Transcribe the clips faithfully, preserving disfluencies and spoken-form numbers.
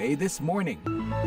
A This Morning.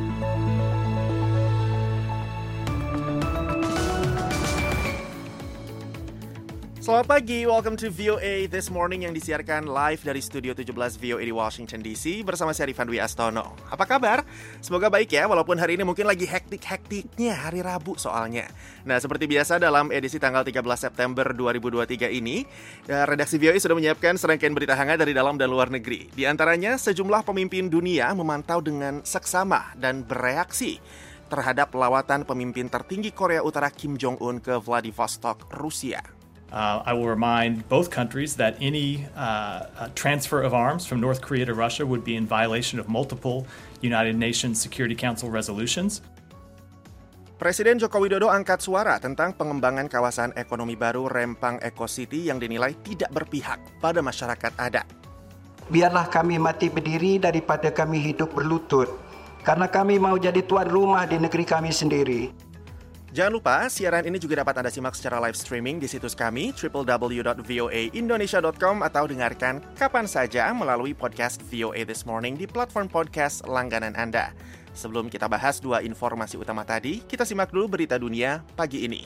Selamat pagi, welcome to V O A This Morning yang disiarkan live dari Studio tujuh belas V O A di Washington D C bersama saya Rifan Dwi Astono. Apa kabar? Semoga baik ya, walaupun hari ini mungkin lagi hektik-hektiknya hari Rabu soalnya. Nah, seperti biasa dalam edisi tanggal tiga belas September dua ribu dua puluh tiga ini, redaksi V O A sudah menyiapkan serangkaian berita hangat dari dalam dan luar negeri. Di antaranya, sejumlah pemimpin dunia memantau dengan seksama dan bereaksi terhadap lawatan pemimpin tertinggi Korea Utara Kim Jong-un ke Vladivostok, Rusia. Uh, I will remind both countries that any uh, uh, transfer of arms from North Korea to Russia would be in violation of multiple United Nations Security Council resolutions. Presiden Joko Widodo angkat suara tentang pengembangan kawasan ekonomi baru Rempang Eco City yang dinilai tidak berpihak pada masyarakat adat. Biarlah kami mati berdiri daripada kami hidup berlutut, karena kami mau jadi tuan rumah di negeri kami sendiri. Jangan lupa, siaran ini juga dapat Anda simak secara live streaming di situs kami double-u double-u double-u dot v o a indonesia dot com atau dengarkan kapan saja melalui podcast V O A This Morning di platform podcast langganan Anda. Sebelum kita bahas dua informasi utama tadi, kita simak dulu berita dunia pagi ini.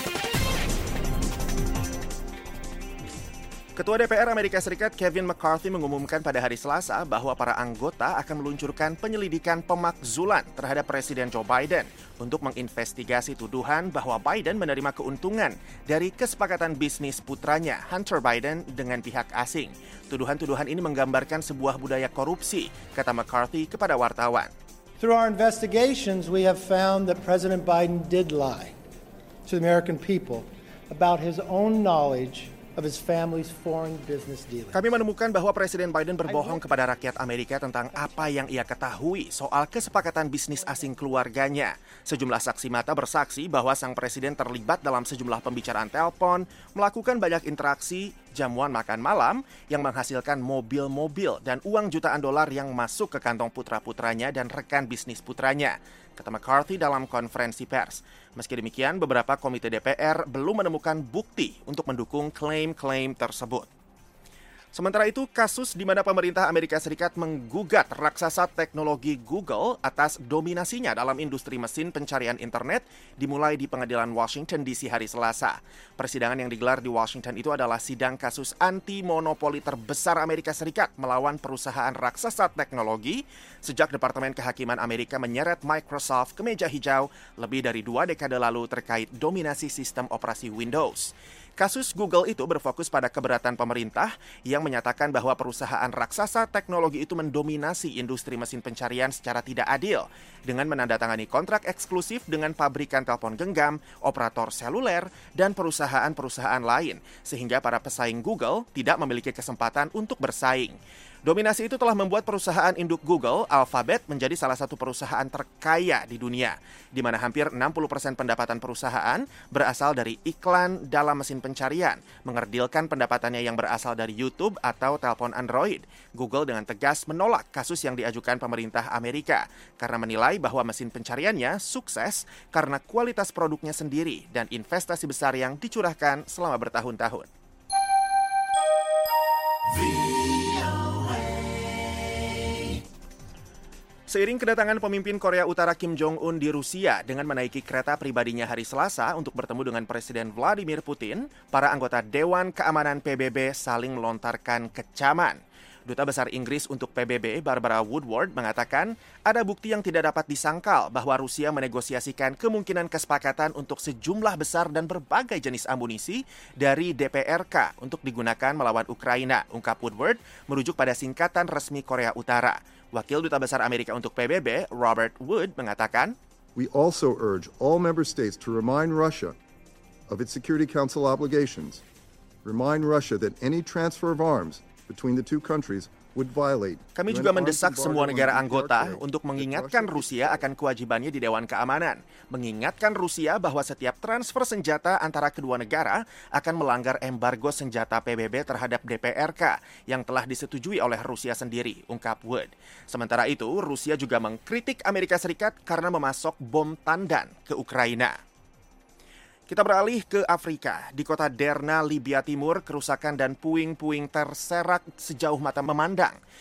Ketua D P R Amerika Serikat Kevin McCarthy mengumumkan pada hari Selasa bahwa para anggota akan meluncurkan penyelidikan pemakzulan terhadap Presiden Joe Biden untuk menginvestigasi tuduhan bahwa Biden menerima keuntungan dari kesepakatan bisnis putranya Hunter Biden dengan pihak asing. Tuduhan-tuduhan ini menggambarkan sebuah budaya korupsi, kata McCarthy kepada wartawan. Through our investigations, we have found that President Biden did lie to the American people about his own knowledge of his family's foreign business dealings. Kami menemukan bahwa Presiden Biden berbohong kepada rakyat Amerika tentang apa yang ia ketahui soal kesepakatan bisnis asing keluarganya. Sejumlah saksi mata bersaksi bahwa sang presiden terlibat dalam sejumlah pembicaraan telepon, melakukan banyak interaksi, jamuan makan malam yang menghasilkan mobil-mobil dan uang jutaan dolar yang masuk ke kantong putra-putranya dan rekan bisnis putranya, kata McCarthy dalam konferensi pers. Meski demikian, beberapa komite D P R belum menemukan bukti untuk mendukung klaim-klaim tersebut. Sementara itu, kasus di mana pemerintah Amerika Serikat menggugat raksasa teknologi Google atas dominasinya dalam industri mesin pencarian internet dimulai di pengadilan Washington D C hari Selasa. Persidangan yang digelar di Washington itu adalah sidang kasus anti-monopoli terbesar Amerika Serikat melawan perusahaan raksasa teknologi sejak Departemen Kehakiman Amerika menyeret Microsoft ke meja hijau lebih dari dua dekade lalu terkait dominasi sistem operasi Windows. Kasus Google itu berfokus pada keberatan pemerintah yang menyatakan bahwa perusahaan raksasa teknologi itu mendominasi industri mesin pencarian secara tidak adil dengan menandatangani kontrak eksklusif dengan pabrikan telepon genggam, operator seluler, dan perusahaan-perusahaan lain, sehingga para pesaing Google tidak memiliki kesempatan untuk bersaing. Dominasi itu telah membuat perusahaan induk Google, Alphabet, menjadi salah satu perusahaan terkaya di dunia, di mana hampir enam puluh persen pendapatan perusahaan berasal dari iklan dalam mesin pencarian, mengerdilkan pendapatannya yang berasal dari YouTube atau telepon Android. Google dengan tegas menolak kasus yang diajukan pemerintah Amerika, karena menilai bahwa mesin pencariannya sukses karena kualitas produknya sendiri dan investasi besar yang dicurahkan selama bertahun-tahun. Seiring kedatangan pemimpin Korea Utara Kim Jong-un di Rusia dengan menaiki kereta pribadinya hari Selasa untuk bertemu dengan Presiden Vladimir Putin, para anggota Dewan Keamanan P B B saling melontarkan kecaman. Duta Besar Inggris untuk P B B, Barbara Woodward, mengatakan ada bukti yang tidak dapat disangkal bahwa Rusia menegosiasikan kemungkinan kesepakatan untuk sejumlah besar dan berbagai jenis amunisi dari D P R K untuk digunakan melawan Ukraina, ungkap Woodward, merujuk pada singkatan resmi Korea Utara. Wakil Duta Besar Amerika untuk P B B, Robert Wood, mengatakan, We also urge all member states to remind Russia of its Security Council obligations, remind Russia that any transfer of arms between the two countries would violate. Kami juga mendesak semua negara anggota untuk mengingatkan Rusia akan kewajibannya di Dewan Keamanan, mengingatkan Rusia bahwa setiap transfer senjata antara kedua negara akan melanggar embargo senjata P B B terhadap D P R K yang telah disetujui oleh Rusia sendiri, ungkap Wood. Sementara itu, Rusia juga mengkritik Amerika Serikat karena memasok bom tandan ke Ukraina. Kita beralih ke Afrika. Di kota Derna, Libya Timur, kerusakan dan puing-puing terserak sejauh mata memandang.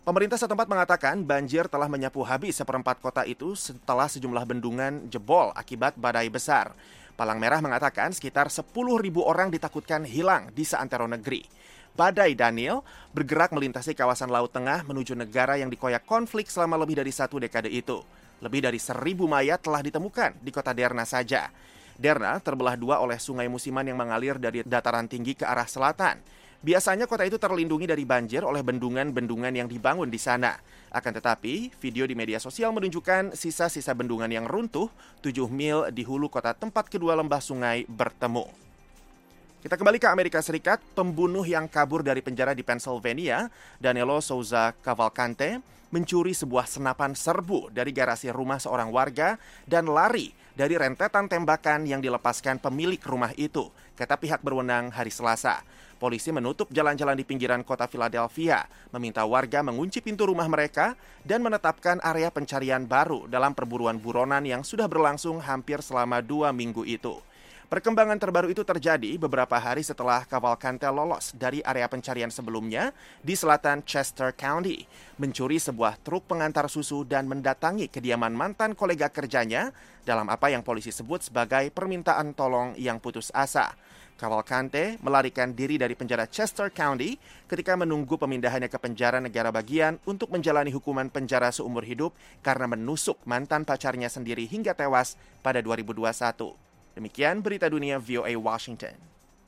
Pemerintah setempat mengatakan banjir telah menyapu habis seperempat kota itu setelah sejumlah bendungan jebol akibat badai besar. Palang Merah mengatakan sekitar sepuluh ribu orang ditakutkan hilang di seantero negeri. Badai Daniel bergerak melintasi kawasan Laut Tengah menuju negara yang dikoyak konflik selama lebih dari satu dekade itu. Lebih dari seribu mayat telah ditemukan di kota Derna saja. Derna terbelah dua oleh sungai musiman yang mengalir dari dataran tinggi ke arah selatan. Biasanya kota itu terlindungi dari banjir oleh bendungan-bendungan yang dibangun di sana. Akan tetapi, video di media sosial menunjukkan sisa-sisa bendungan yang runtuh tujuh mil di hulu kota tempat kedua lembah sungai bertemu. Kita kembali ke Amerika Serikat. Pembunuh yang kabur dari penjara di Pennsylvania, Danilo Souza Cavalcante, mencuri sebuah senapan serbu dari garasi rumah seorang warga dan lari dari rentetan tembakan yang dilepaskan pemilik rumah itu, kata pihak berwenang hari Selasa. Polisi menutup jalan-jalan di pinggiran kota Philadelphia, meminta warga mengunci pintu rumah mereka dan menetapkan area pencarian baru dalam perburuan buronan yang sudah berlangsung hampir selama dua minggu itu. Perkembangan terbaru itu terjadi beberapa hari setelah Cavalcante lolos dari area pencarian sebelumnya di selatan Chester County, mencuri sebuah truk pengantar susu dan mendatangi kediaman mantan kolega kerjanya dalam apa yang polisi sebut sebagai permintaan tolong yang putus asa. Cavalcante melarikan diri dari penjara Chester County ketika menunggu pemindahannya ke penjara negara bagian untuk menjalani hukuman penjara seumur hidup karena menusuk mantan pacarnya sendiri hingga tewas pada dua ribu dua puluh satu. Demikian berita dunia V O A Washington.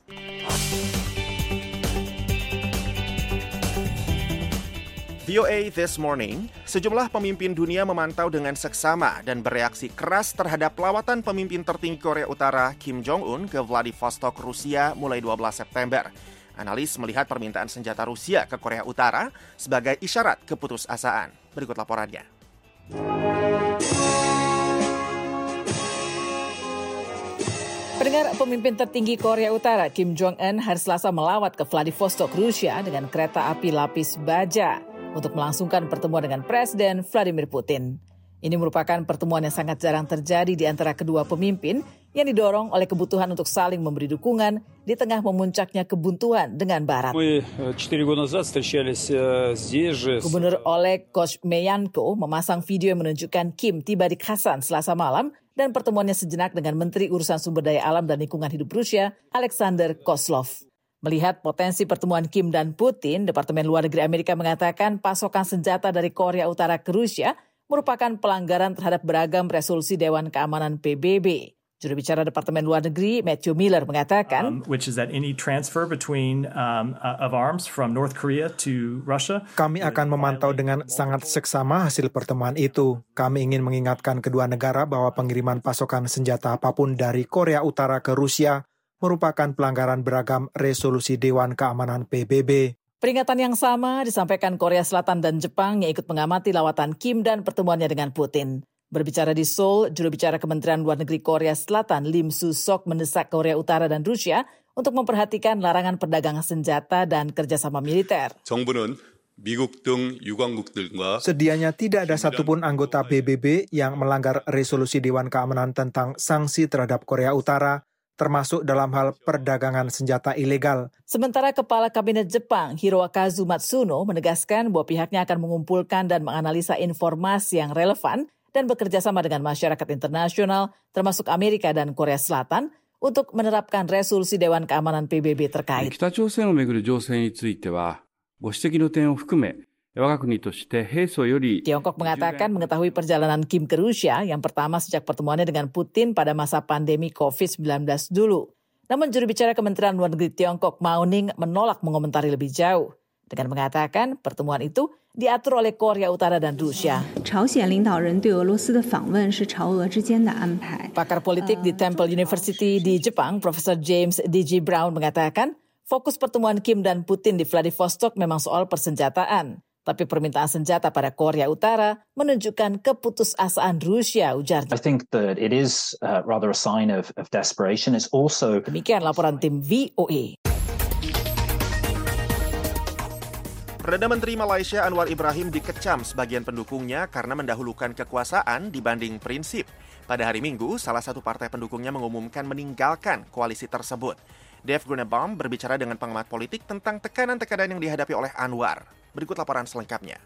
V O A This Morning, sejumlah pemimpin dunia memantau dengan seksama dan bereaksi keras terhadap lawatan pemimpin tertinggi Korea Utara Kim Jong-un ke Vladivostok, Rusia mulai dua belas September. Analis melihat permintaan senjata Rusia ke Korea Utara sebagai isyarat keputusasaan. Berikut laporannya. Pendengar, pemimpin tertinggi Korea Utara Kim Jong-un hari Selasa melawat ke Vladivostok, Rusia dengan kereta api lapis baja untuk melangsungkan pertemuan dengan Presiden Vladimir Putin. Ini merupakan pertemuan yang sangat jarang terjadi di antara kedua pemimpin yang didorong oleh kebutuhan untuk saling memberi dukungan di tengah memuncaknya kebuntuan dengan Barat. Gubernur Oleg Koshmeyanko memasang video yang menunjukkan Kim tiba di Kazan Selasa malam dan pertemuannya sejenak dengan Menteri Urusan Sumber Daya Alam dan Lingkungan Hidup Rusia, Alexander Kozlov. Melihat potensi pertemuan Kim dan Putin, Departemen Luar Negeri Amerika mengatakan pasokan senjata dari Korea Utara ke Rusia merupakan pelanggaran terhadap beragam resolusi Dewan Keamanan P B B. Juru bicara Departemen Luar Negeri Matthew Miller mengatakan, um, which is that any transfer between um, uh, of arms from North Korea to Russia. Kami akan memantau dengan sangat seksama hasil pertemuan itu. Kami ingin mengingatkan kedua negara bahwa pengiriman pasokan senjata apapun dari Korea Utara ke Rusia merupakan pelanggaran beragam resolusi Dewan Keamanan P B B. Peringatan yang sama disampaikan Korea Selatan dan Jepang yang ikut mengamati lawatan Kim dan pertemuannya dengan Putin. Berbicara di Seoul, juru bicara Kementerian Luar Negeri Korea Selatan Lim Su-sok mendesak Korea Utara dan Rusia untuk memperhatikan larangan perdagangan senjata dan kerjasama militer. 정부는 미국 등 유관국들과 Sedianya tidak ada satupun anggota P B B yang melanggar resolusi Dewan Keamanan tentang sanksi terhadap Korea Utara, termasuk dalam hal perdagangan senjata ilegal. Sementara Kepala Kabinet Jepang Hirokazu Matsuno menegaskan bahwa pihaknya akan mengumpulkan dan menganalisa informasi yang relevan dan bekerja sama dengan masyarakat internasional, termasuk Amerika dan Korea Selatan, untuk menerapkan resolusi Dewan Keamanan P B B terkait. 北朝鮮をめぐる情勢については、ご指摘の点を含め、我が国として平素より Tiongkok mengatakan mengetahui perjalanan Kim ke Rusia yang pertama sejak pertemuannya dengan Putin pada masa pandemi covid sembilan belas dulu. Namun juru bicara Kementerian Luar Negeri Tiongkok Mao Ning menolak mengomentari lebih jauh dengan mengatakan pertemuan itu diatur oleh Korea Utara dan Rusia. Pakar politik di Temple University di Jepang, Profesor James D G Brown mengatakan fokus pertemuan Kim dan Putin di Vladivostok memang soal persenjataan. Tapi permintaan senjata pada Korea Utara menunjukkan keputusasaan Rusia, ujarnya. I think that it is uh, rather a sign of, of desperation. It's also... Demikian laporan tim V O A. Perdana Menteri Malaysia Anwar Ibrahim dikecam sebagian pendukungnya karena mendahulukan kekuasaan dibanding prinsip. Pada hari Minggu, salah satu partai pendukungnya mengumumkan meninggalkan koalisi tersebut. Dave Grunebaum berbicara dengan pengamat politik tentang tekanan-tekanan yang dihadapi oleh Anwar. Berikut laporan selengkapnya.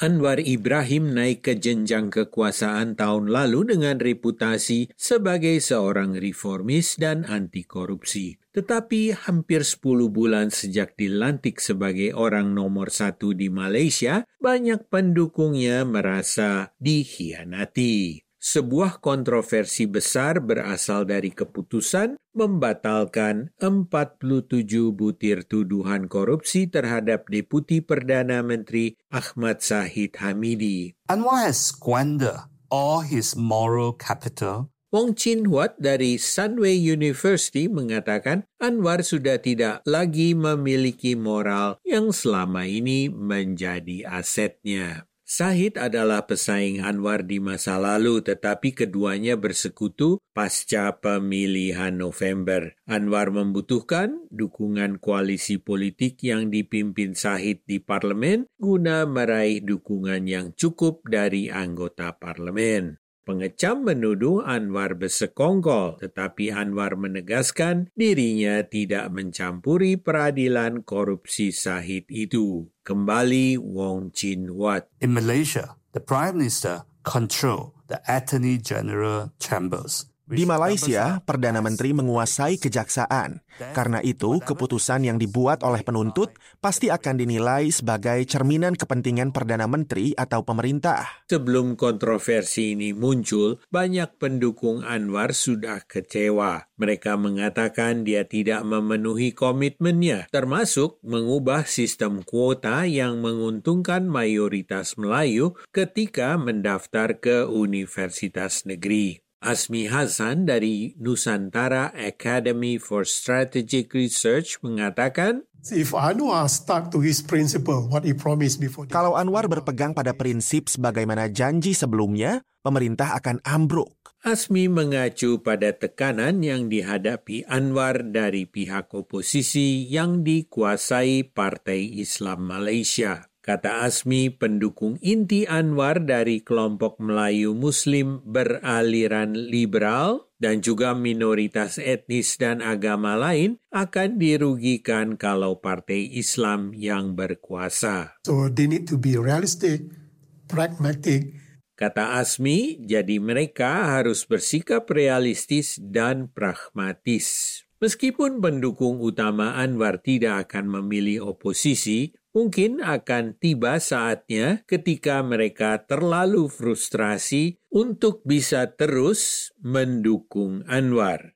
Anwar Ibrahim naik ke jenjang kekuasaan tahun lalu dengan reputasi sebagai seorang reformis dan anti korupsi. Tetapi hampir sepuluh bulan sejak dilantik sebagai orang nomor satu di Malaysia, banyak pendukungnya merasa dikhianati. Sebuah kontroversi besar berasal dari keputusan membatalkan empat puluh tujuh butir tuduhan korupsi terhadap Deputi Perdana Menteri Ahmad Zahid Hamidi. Anwar has squandered all his moral capital. Wong Chin Huat dari Sunway University mengatakan Anwar sudah tidak lagi memiliki moral yang selama ini menjadi asetnya. Zahid adalah pesaing Anwar di masa lalu, tetapi keduanya bersekutu pasca pemilihan November. Anwar membutuhkan dukungan koalisi politik yang dipimpin Zahid di parlemen guna meraih dukungan yang cukup dari anggota parlemen. Pengecam menuduh Anwar bersekongkol, tetapi Anwar menegaskan dirinya tidak mencampuri peradilan korupsi Zahid itu. Kembali Wong Chin Huat. In Malaysia, the Prime Minister controls the Attorney General chambers. Di Malaysia, Perdana Menteri menguasai kejaksaan. Karena itu, keputusan yang dibuat oleh penuntut pasti akan dinilai sebagai cerminan kepentingan Perdana Menteri atau pemerintah. Sebelum kontroversi ini muncul, banyak pendukung Anwar sudah kecewa. Mereka mengatakan dia tidak memenuhi komitmennya, termasuk mengubah sistem kuota yang menguntungkan mayoritas Melayu ketika mendaftar ke universitas negeri. Asmi Hasan dari Nusantara Academy for Strategic Research mengatakan, If Anwar stuck to his principle, what he promised before. Kalau Anwar berpegang pada prinsip sebagaimana janji sebelumnya, pemerintah akan ambruk. Asmi mengacu pada tekanan yang dihadapi Anwar dari pihak oposisi yang dikuasai Partai Islam Malaysia. Kata Asmi, pendukung inti Anwar dari kelompok Melayu Muslim beraliran liberal dan juga minoritas etnis dan agama lain akan dirugikan kalau Partai Islam yang berkuasa. So they need to be realistic, pragmatic. Kata Asmi, jadi mereka harus bersikap realistis dan pragmatis. Meskipun pendukung utama Anwar tidak akan memilih oposisi, mungkin akan tiba saatnya ketika mereka terlalu frustrasi untuk bisa terus mendukung Anwar.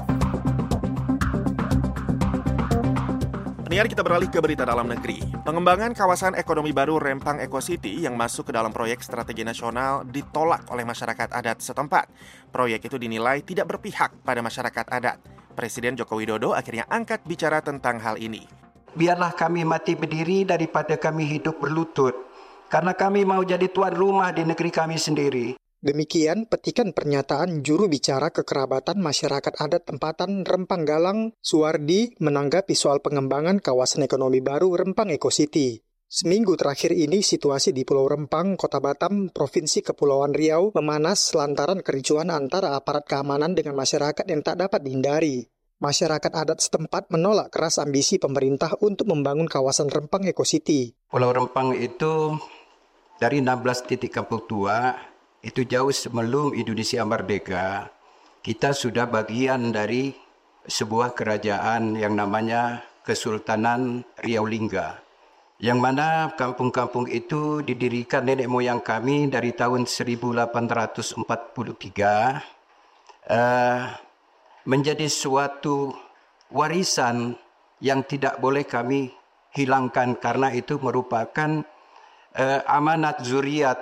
Pendengar, kita beralih ke berita dalam negeri. Pengembangan kawasan ekonomi baru Rempang Eco City yang masuk ke dalam proyek strategi nasional ditolak oleh masyarakat adat setempat. Proyek itu dinilai tidak berpihak pada masyarakat adat. Presiden Joko Widodo akhirnya angkat bicara tentang hal ini. Biarlah kami mati berdiri daripada kami hidup berlutut, karena kami mau jadi tuan rumah di negeri kami sendiri. Demikian petikan pernyataan juru bicara kekerabatan masyarakat adat tempatan Rempang Galang, Suwardi, menanggapi soal pengembangan kawasan ekonomi baru Rempang Eco City. Seminggu terakhir ini situasi di Pulau Rempang, Kota Batam, Provinsi Kepulauan Riau memanas lantaran kericuhan antara aparat keamanan dengan masyarakat yang tak dapat dihindari. Masyarakat adat setempat menolak keras ambisi pemerintah untuk membangun kawasan Rempang Eco City. Pulau Rempang itu dari enam belas titik kampung tua, itu jauh sebelum Indonesia merdeka. Kita sudah bagian dari sebuah kerajaan yang namanya Kesultanan Riau Lingga. Yang mana kampung-kampung itu didirikan nenek moyang kami dari tahun seribu delapan ratus empat puluh tiga uh, menjadi suatu warisan yang tidak boleh kami hilangkan karena itu merupakan uh, amanat zuriat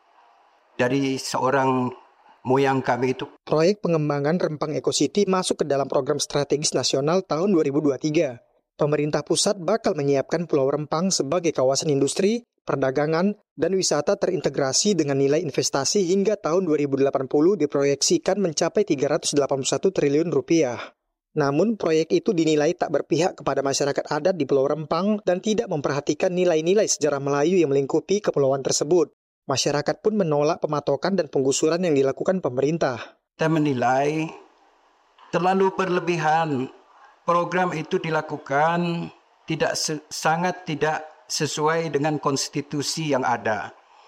dari seorang moyang kami itu. Proyek pengembangan Rempang Eco City masuk ke dalam program strategis nasional tahun dua ribu dua puluh tiga. Pemerintah pusat bakal menyiapkan Pulau Rempang sebagai kawasan industri, perdagangan, dan wisata terintegrasi dengan nilai investasi hingga tahun dua ribu delapan puluh diproyeksikan mencapai tiga ratus delapan puluh satu triliun rupiah. Namun, proyek itu dinilai tak berpihak kepada masyarakat adat di Pulau Rempang dan tidak memperhatikan nilai-nilai sejarah Melayu yang melingkupi kepulauan tersebut. Masyarakat pun menolak pematokan dan penggusuran yang dilakukan pemerintah. Kita menilai terlalu berlebihan. Program itu dilakukan tidak se- sangat tidak sesuai dengan konstitusi yang ada.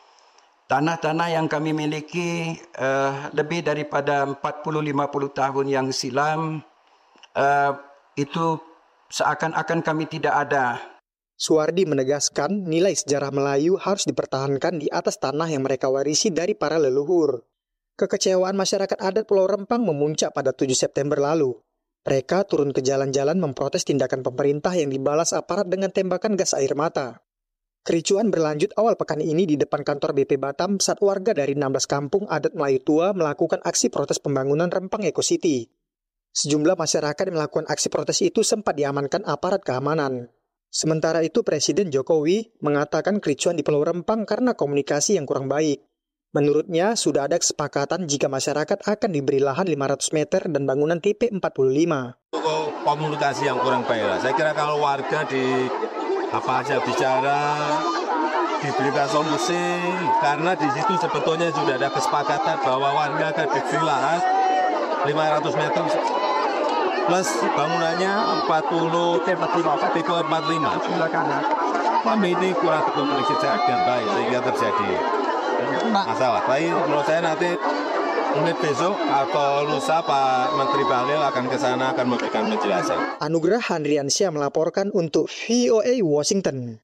Tanah-tanah yang kami miliki uh, lebih daripada empat puluh lima puluh tahun yang silam, uh, itu seakan-akan kami tidak ada. Suwardi menegaskan nilai sejarah Melayu harus dipertahankan di atas tanah yang mereka warisi dari para leluhur. Kekecewaan masyarakat adat Pulau Rempang memuncak pada tujuh September lalu. Mereka turun ke jalan-jalan memprotes tindakan pemerintah yang dibalas aparat dengan tembakan gas air mata. Kericuan berlanjut awal pekan ini di depan kantor B P Batam saat warga dari enam belas kampung adat Melayu tua melakukan aksi protes pembangunan Rempang Eco City. Sejumlah masyarakat yang melakukan aksi protes itu sempat diamankan aparat keamanan. Sementara itu Presiden Jokowi mengatakan kericuan di Pulau Rempang karena komunikasi yang kurang baik. Menurutnya sudah ada kesepakatan jika masyarakat akan diberi lahan lima ratus meter dan bangunan T P empat puluh lima. Komunikasi yang kurang baik lah. Saya kira kalau warga di apa aja bicara, diberikan solusi, karena di situ sebetulnya sudah ada kesepakatan bahwa warga akan diberi lahan lima ratus meter plus bangunannya empat puluh T empat puluh lima. Kami ini kurang komunikasi yang baik sehingga terjadi masalah. Tapi menurut saya nanti mungkin besok atau lusa Pak Menteri Bahlil akan ke sana akan memberikan penjelasan. Anugrah Handriansyah melaporkan untuk V O A Washington.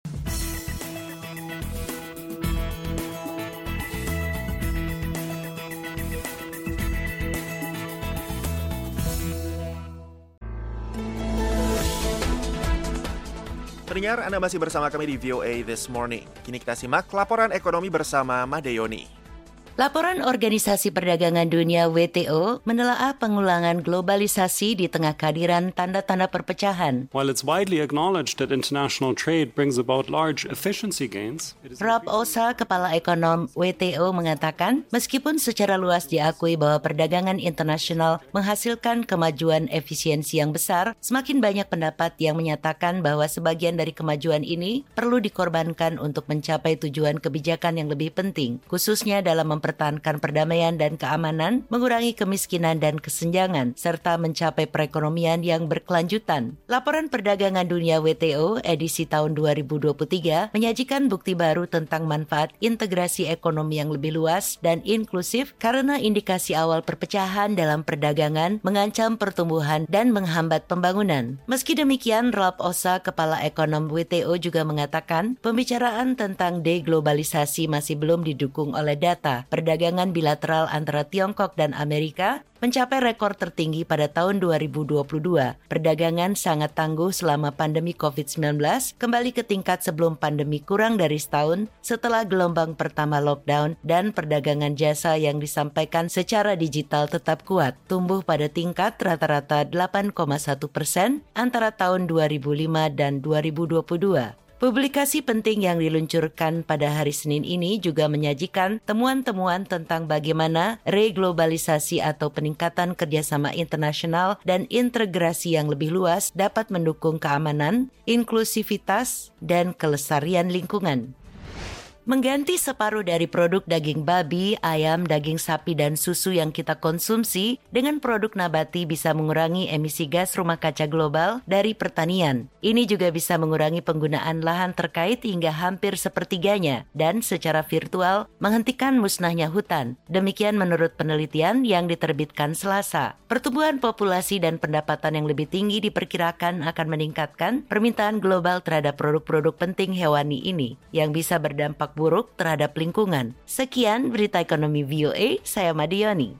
Pendengar, Anda masih bersama kami di V O A This Morning. Kini kita simak laporan ekonomi bersama Madeyoni. Laporan Organisasi Perdagangan Dunia W T O menelaah pengulangan globalisasi di tengah kehadiran tanda-tanda perpecahan. While it's widely acknowledged that international trade brings about large efficiency gains, Rob Osa, kepala ekonom W T O, mengatakan meskipun secara luas diakui bahwa perdagangan internasional menghasilkan kemajuan efisiensi yang besar, semakin banyak pendapat yang menyatakan bahwa sebagian dari kemajuan ini perlu dikorbankan untuk mencapai tujuan kebijakan yang lebih penting, khususnya dalam mempertahankan perdamaian dan keamanan, mengurangi kemiskinan dan kesenjangan, serta mencapai perekonomian yang berkelanjutan. Laporan Perdagangan Dunia W T O edisi tahun dua ribu dua puluh tiga menyajikan bukti baru tentang manfaat integrasi ekonomi yang lebih luas dan inklusif karena indikasi awal perpecahan dalam perdagangan mengancam pertumbuhan dan menghambat pembangunan. Meski demikian, Ralph Osa, kepala ekonom W T O, juga mengatakan pembicaraan tentang deglobalisasi masih belum didukung oleh data. Perdagangan bilateral antara Tiongkok dan Amerika mencapai rekor tertinggi pada tahun dua ribu dua puluh dua. Perdagangan sangat tangguh selama pandemi covid sembilan belas, kembali ke tingkat sebelum pandemi kurang dari setahun setelah gelombang pertama lockdown, dan perdagangan jasa yang disampaikan secara digital tetap kuat, tumbuh pada tingkat rata-rata delapan koma satu persen antara tahun dua ribu lima dan dua ribu dua puluh dua. Publikasi penting yang diluncurkan pada hari Senin ini juga menyajikan temuan-temuan tentang bagaimana reglobalisasi atau peningkatan kerjasama internasional dan integrasi yang lebih luas dapat mendukung keamanan, inklusivitas, dan kelestarian lingkungan. Mengganti separuh dari produk daging babi, ayam, daging sapi, dan susu yang kita konsumsi dengan produk nabati bisa mengurangi emisi gas rumah kaca global dari pertanian. Ini juga bisa mengurangi penggunaan lahan terkait hingga hampir sepertiganya dan secara virtual menghentikan musnahnya hutan. Demikian menurut penelitian yang diterbitkan Selasa. Pertumbuhan populasi dan pendapatan yang lebih tinggi diperkirakan akan meningkatkan permintaan global terhadap produk-produk penting hewani ini yang bisa berdampak buruk terhadap lingkungan. Sekian berita ekonomi V O A, saya Madioni.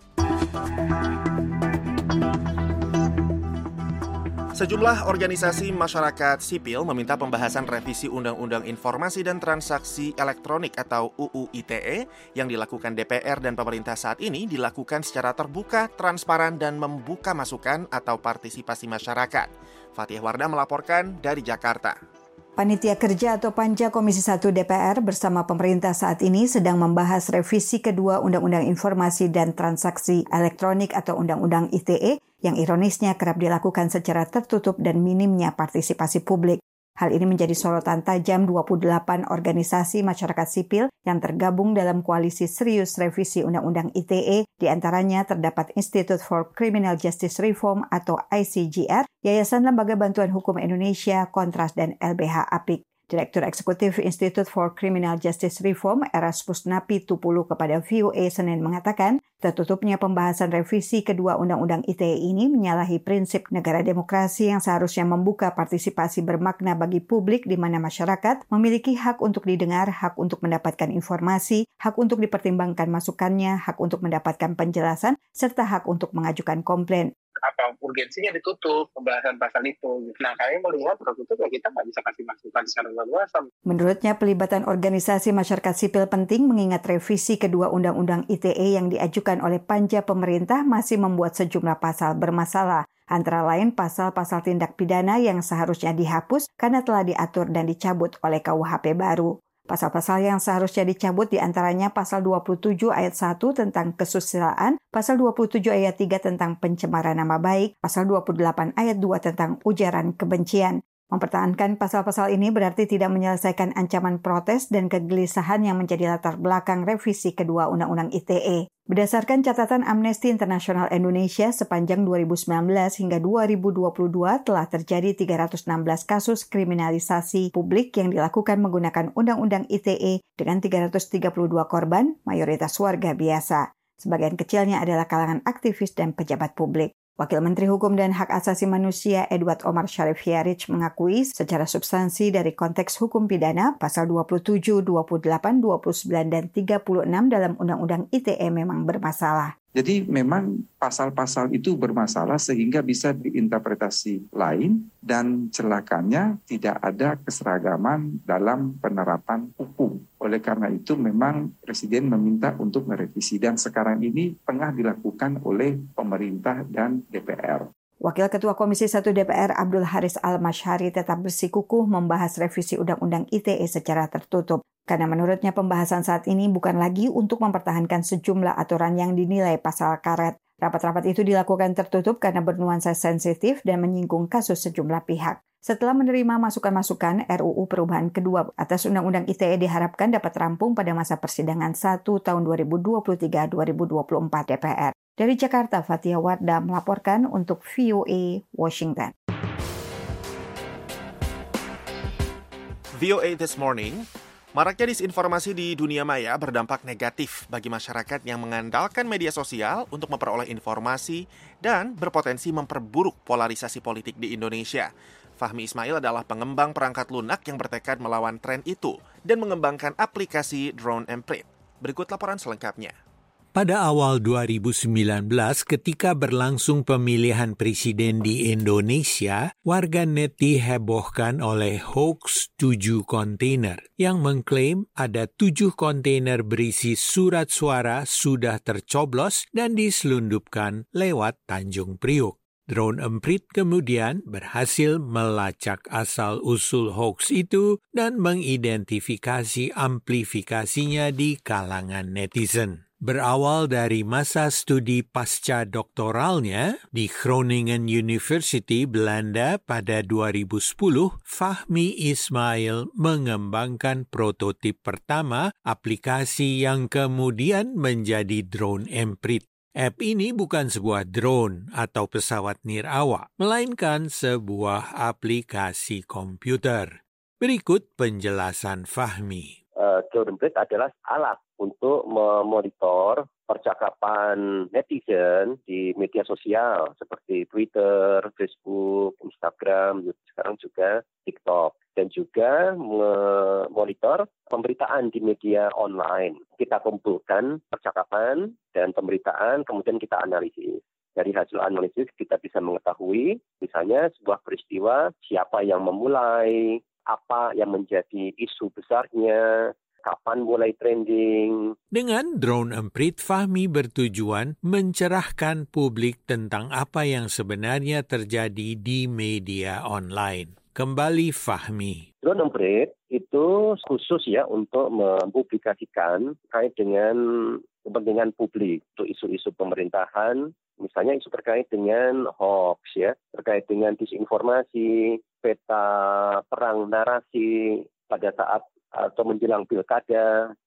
Sejumlah organisasi masyarakat sipil meminta pembahasan revisi Undang-Undang Informasi dan Transaksi Elektronik atau U U I T E yang dilakukan D P R dan pemerintah saat ini dilakukan secara terbuka, transparan, dan membuka masukan atau partisipasi masyarakat. Fatih Wardah melaporkan dari Jakarta. Panitia Kerja atau Panja Komisi satu D P R bersama pemerintah saat ini sedang membahas revisi kedua Undang-Undang Informasi dan Transaksi Elektronik atau Undang-Undang I T E yang ironisnya kerap dilakukan secara tertutup dan minimnya partisipasi publik. Hal ini menjadi sorotan tajam dua puluh delapan organisasi masyarakat sipil yang tergabung dalam koalisi serius revisi Undang-Undang I T E, di antaranya terdapat Institute for Criminal Justice Reform atau I C G R, Yayasan Lembaga Bantuan Hukum Indonesia, Kontras, dan L B H Apik. Direktur Eksekutif Institute for Criminal Justice Reform Erasmus Napi Tupulu kepada V O A Senin mengatakan, tertutupnya pembahasan revisi kedua Undang-Undang I T E ini menyalahi prinsip negara demokrasi yang seharusnya membuka partisipasi bermakna bagi publik di mana masyarakat memiliki hak untuk didengar, hak untuk mendapatkan informasi, hak untuk dipertimbangkan masukannya, hak untuk mendapatkan penjelasan, serta hak untuk mengajukan komplain. Apa urgensinya ditutup pembahasan pasal itu. Nah, kami melihat tertutup ya kita nggak bisa kasih masukan secara luas. Menurutnya, pelibatan organisasi masyarakat sipil penting mengingat revisi kedua Undang-Undang I T E yang diajukan oleh panja pemerintah masih membuat sejumlah pasal bermasalah. Antara lain pasal-pasal tindak pidana yang seharusnya dihapus karena telah diatur dan dicabut oleh K U H P baru. Pasal-pasal yang seharusnya dicabut diantaranya pasal dua puluh tujuh ayat satu tentang kesusilaan, pasal dua puluh tujuh ayat tiga tentang pencemaran nama baik, pasal dua puluh delapan ayat dua tentang ujaran kebencian. Mempertahankan pasal-pasal ini berarti tidak menyelesaikan ancaman protes dan kegelisahan yang menjadi latar belakang revisi kedua Undang-Undang I T E. Berdasarkan catatan Amnesty International Indonesia, sepanjang dua ribu sembilan belas hingga dua ribu dua puluh dua telah terjadi tiga ratus enam belas kasus kriminalisasi publik yang dilakukan menggunakan Undang-Undang I T E dengan tiga ratus tiga puluh dua korban, mayoritas warga biasa. Sebagian kecilnya adalah kalangan aktivis dan pejabat publik. Wakil Menteri Hukum dan Hak Asasi Manusia Edward Omar Sharif Hiyarich mengakui secara substansi dari konteks hukum pidana pasal dua puluh tujuh, dua puluh delapan, dua puluh sembilan, dan tiga puluh enam dalam Undang-Undang I T E memang bermasalah. Jadi memang pasal-pasal itu bermasalah sehingga bisa diinterpretasi lain dan celakanya tidak ada keseragaman dalam penerapan hukum. Oleh karena itu memang Presiden meminta untuk merevisi dan sekarang ini tengah dilakukan oleh pemerintah dan D P R. Wakil Ketua Komisi satu D P R Abdul Haris Al-Masyari tetap bersikukuh membahas revisi Undang-Undang I T E secara tertutup. Karena menurutnya pembahasan saat ini bukan lagi untuk mempertahankan sejumlah aturan yang dinilai pasal karet. Rapat-rapat itu dilakukan tertutup karena bernuansa sensitif dan menyinggung kasus sejumlah pihak. Setelah menerima masukan-masukan, R U U perubahan kedua atas Undang-Undang I T E diharapkan dapat rampung pada masa persidangan satu tahun dua ribu dua puluh tiga sampai dua ribu dua puluh empat D P R. Dari Jakarta, Fathia Wardah melaporkan untuk V O A Washington. V O A This Morning. Maraknya disinformasi di dunia maya berdampak negatif bagi masyarakat yang mengandalkan media sosial untuk memperoleh informasi dan berpotensi memperburuk polarisasi politik di Indonesia. Fahmi Ismail adalah pengembang perangkat lunak yang bertekad melawan tren itu dan mengembangkan aplikasi Drone and Print. Berikut laporan selengkapnya. Pada awal dua ribu sembilan belas, ketika berlangsung pemilihan presiden di Indonesia, warganet dihebohkan oleh hoax tujuh kontainer yang mengklaim ada tujuh kontainer berisi surat suara sudah tercoblos dan diselundupkan lewat Tanjung Priuk. Drone Emprit kemudian berhasil melacak asal-usul hoax itu dan mengidentifikasi amplifikasinya di kalangan netizen. Berawal dari masa studi pasca doktoralnya di Groningen University, Belanda pada dua ribu sepuluh, Fahmi Ismail mengembangkan prototip pertama aplikasi yang kemudian menjadi Drone Emprit. App ini bukan sebuah drone atau pesawat nirawak, melainkan sebuah aplikasi komputer. Berikut penjelasan Fahmi. Uh, Drone Emprit adalah alat untuk memonitor percakapan netizen di media sosial seperti Twitter, Facebook, Instagram, sekarang juga TikTok. Dan juga memonitor pemberitaan di media online. Kita kumpulkan percakapan dan pemberitaan, kemudian kita analisis. Dari hasil analisis kita bisa mengetahui misalnya sebuah peristiwa, siapa yang memulai, apa yang menjadi isu besarnya, kapan mulai trending. Dengan Drone Emprit, Fahmi bertujuan mencerahkan publik tentang apa yang sebenarnya terjadi di media online. Kembali Fahmi. Drone Emprit itu khusus ya untuk mempublikasikan terkait dengan kepentingan publik untuk isu-isu pemerintahan, misalnya isu terkait dengan hoax ya, terkait dengan disinformasi, peta perang narasi pada saat atau menjelang pilkada,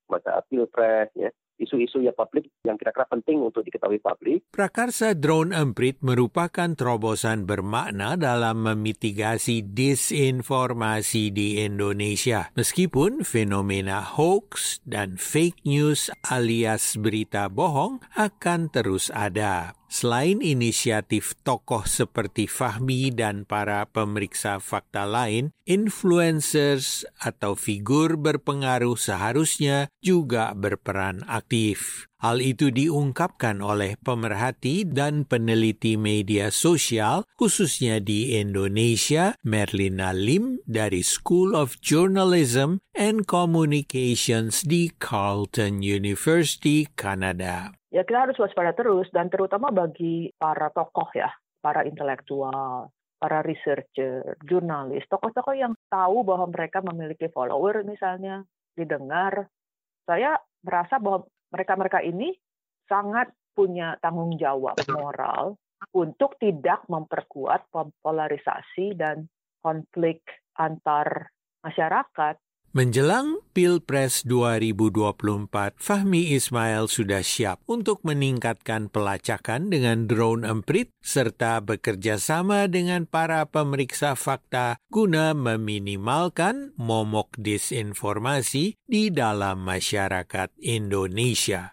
masa pilpres, ya, isu-isu yang publik yang kira-kira penting untuk diketahui publik. Prakarsa drone emprit merupakan terobosan bermakna dalam memitigasi disinformasi di Indonesia. Meskipun fenomena hoax dan fake news alias berita bohong akan terus ada. Selain inisiatif tokoh seperti Fahmi dan para pemeriksa fakta lain, influencers atau figur berpengaruh seharusnya juga berperan aktif. Hal itu diungkapkan oleh pemerhati dan peneliti media sosial, khususnya di Indonesia, Merlina Lim dari School of Journalism and Communications di Carleton University, Kanada. Ya, kita harus waspada terus, dan terutama bagi para tokoh ya, para intelektual, para researcher, jurnalis, tokoh-tokoh yang tahu bahwa mereka memiliki follower misalnya, didengar. Saya merasa bahwa mereka-mereka ini sangat punya tanggung jawab moral untuk tidak memperkuat polarisasi dan konflik antar masyarakat. Menjelang Pilpres dua ribu dua puluh empat, Fahmi Ismail sudah siap untuk meningkatkan pelacakan dengan drone emprit serta bekerja sama dengan para pemeriksa fakta guna meminimalkan momok disinformasi di dalam masyarakat Indonesia.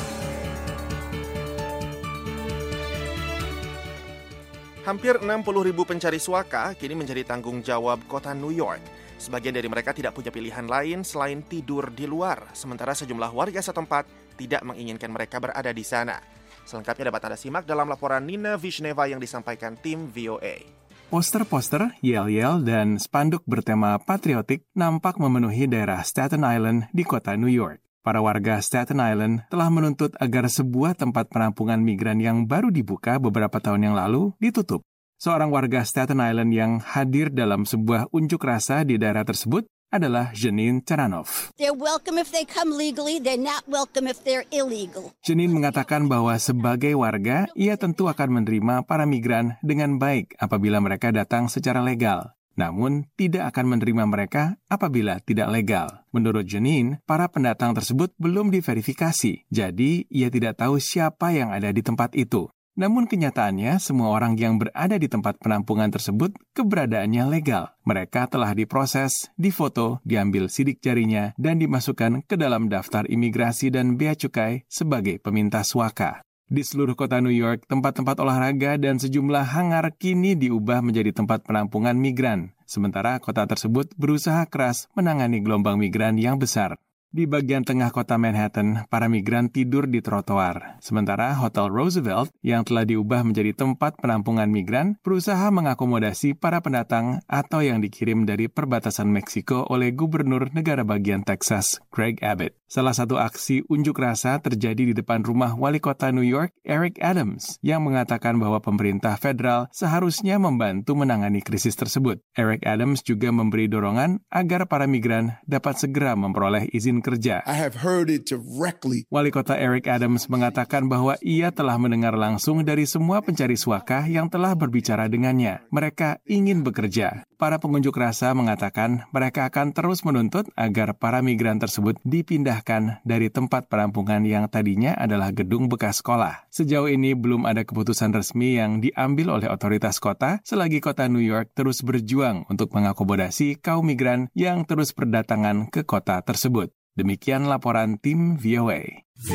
Hampir enam puluh ribu pencari suaka kini menjadi tanggung jawab kota New York. Sebagian dari mereka tidak punya pilihan lain selain tidur di luar, sementara sejumlah warga setempat tidak menginginkan mereka berada di sana. Selengkapnya dapat Anda simak dalam laporan Nina Vishneva yang disampaikan tim V O A. Poster-poster, yel-yel, dan spanduk bertema patriotik nampak memenuhi daerah Staten Island di kota New York. Para warga Staten Island telah menuntut agar sebuah tempat penampungan migran yang baru dibuka beberapa tahun yang lalu ditutup. Seorang warga Staten Island yang hadir dalam sebuah unjuk rasa di daerah tersebut adalah Janine Charanov. They're welcome if they come legally, they're not welcome if they're illegal. Janine mengatakan bahwa sebagai warga, ia tentu akan menerima para migran dengan baik apabila mereka datang secara legal. Namun, tidak akan menerima mereka apabila tidak legal. Menurut Janine, para pendatang tersebut belum diverifikasi, jadi ia tidak tahu siapa yang ada di tempat itu. Namun kenyataannya, semua orang yang berada di tempat penampungan tersebut keberadaannya legal. Mereka telah diproses, difoto, diambil sidik jarinya, dan dimasukkan ke dalam daftar imigrasi dan bea cukai sebagai peminta suaka. Di seluruh kota New York, tempat-tempat olahraga dan sejumlah hangar kini diubah menjadi tempat penampungan migran. Sementara kota tersebut berusaha keras menangani gelombang migran yang besar. Di bagian tengah kota Manhattan, para migran tidur di trotoar. Sementara Hotel Roosevelt yang telah diubah menjadi tempat penampungan migran berusaha mengakomodasi para pendatang atau yang dikirim dari perbatasan Meksiko oleh Gubernur negara bagian Texas, Greg Abbott. Salah satu aksi unjuk rasa terjadi di depan rumah wali kota New York, Eric Adams, yang mengatakan bahwa pemerintah federal seharusnya membantu menangani krisis tersebut. Eric Adams juga memberi dorongan agar para migran dapat segera memperoleh izin kerja. I have heard it directly. Wali kota Eric Adams mengatakan bahwa ia telah mendengar langsung dari semua pencari suaka yang telah berbicara dengannya. Mereka ingin bekerja. Para pengunjuk rasa mengatakan mereka akan terus menuntut agar para migran tersebut dipindahkan dari tempat penampungan yang tadinya adalah gedung bekas sekolah. Sejauh ini belum ada keputusan resmi yang diambil oleh otoritas kota selagi kota New York terus berjuang untuk mengakomodasi kaum migran yang terus berdatangan ke kota tersebut. Demikian laporan tim V O A.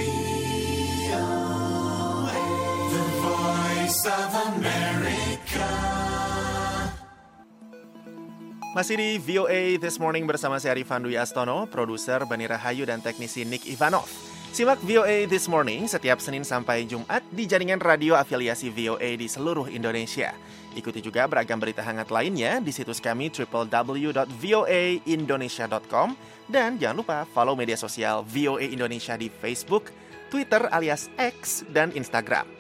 Masih di V O A This Morning bersama saya Arifan Dwi Astono, produser Bani Rahayu dan teknisi Nick Ivanov. Simak V O A This Morning setiap Senin sampai Jumat di jaringan radio afiliasi V O A di seluruh Indonesia. Ikuti juga beragam berita hangat lainnya di situs kami w w w dot v o a indonesia dot com dan jangan lupa follow media sosial V O A Indonesia di Facebook, Twitter alias X, dan Instagram.